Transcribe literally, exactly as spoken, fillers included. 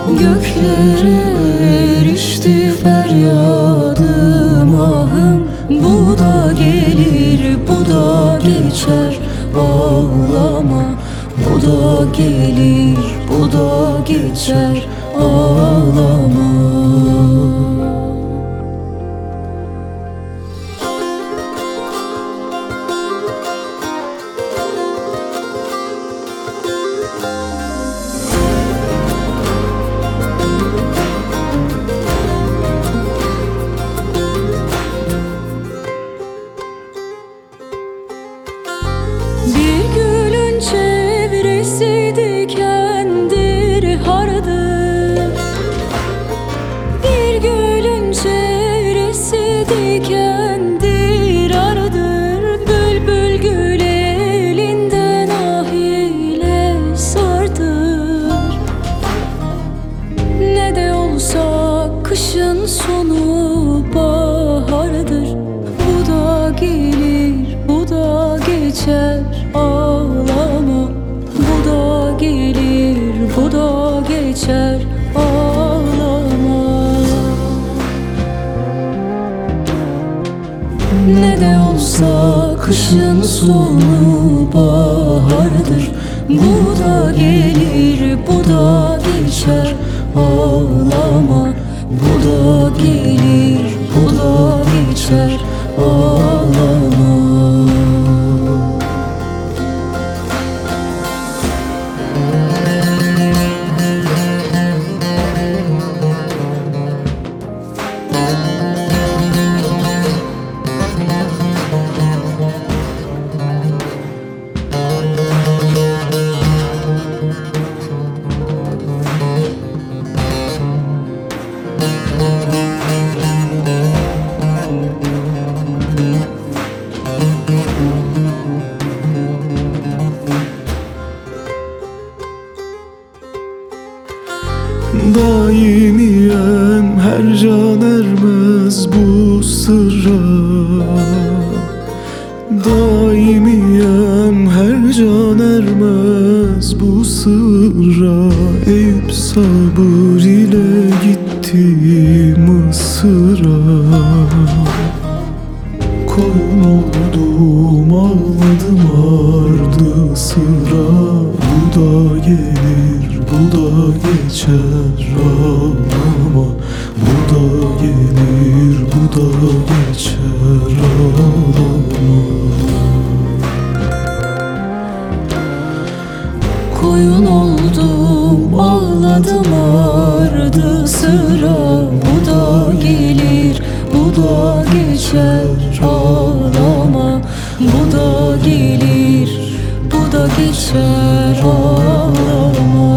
Göklere erişti feryadım ahım. Bu da gelir, bu da geçer, ağlama. Bu da gelir, bu da geçer, ağlama. Bir gülün çevresi dikendir, hardır. Bir gülün çevresi dikendir, hardır. Bülbül gül elinden ah ile sardır. Ne de olsa kışın sonu bahardır. Bu da gelir, bu da geçer, ağlama. Bu da gelir, bu da geçer, ağlama. Ne de olsa kışın sonu bahardır. Bu da gelir, bu da geçer, ağlama. Bu da gelir, bu da geçer, ağlama. Daimiyem her can ermez bu sırra. Daimiyem her can ermez bu sırra. Eyüp sabır ile gitti Mısır'a. Koyun oldum ağladım ardı sıra. Bu da gelir, bu da geçer, ağlama. Bu da gelir, bu da geçer, ağlama. Koyun oldum ağladım ardı sıra. Bu da gelir, bu da geçer, ağlama. Bu da gelir, bu da geçer, ağlama.